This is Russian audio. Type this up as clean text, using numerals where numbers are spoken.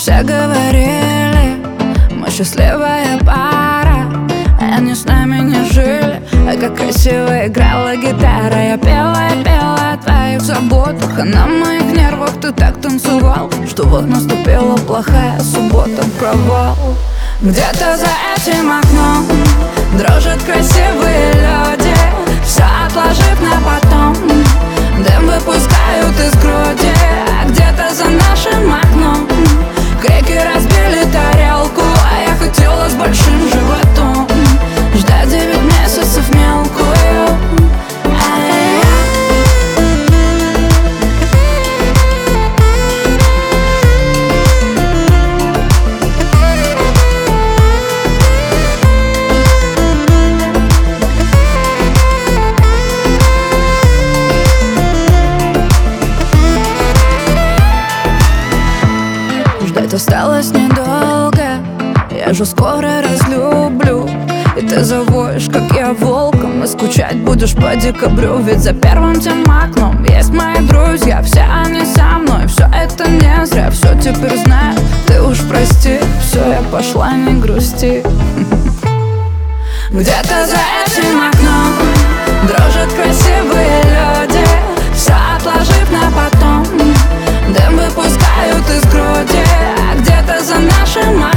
Все говорили, мы счастливая пара, а они с нами не жили. А как красиво играла гитара. Я пела о твоих заботах, а на моих нервах ты так танцевал, что вот наступила плохая суббота, провал. Где-то за этим окном дрожат красивые люди, все отложив на потом, дым выпускают из груди. А где-то за нашим окном крики разбили тарелку, а я хотела с большим животом ждать 9 месяцев мелкую. Ждать осталось недолго, я же скоро разлюблю. И ты завоешь, как я волком, и скучать будешь по декабрю. Ведь за первым тем окном есть мои друзья, все они со мной, все это не зря. Все теперь знаю, ты уж прости, все, я пошла, не грусти. Где-то за этим окном дрожат красивые люди, все отложив на потом, дым выпускают из груди. А где-то за нашим окном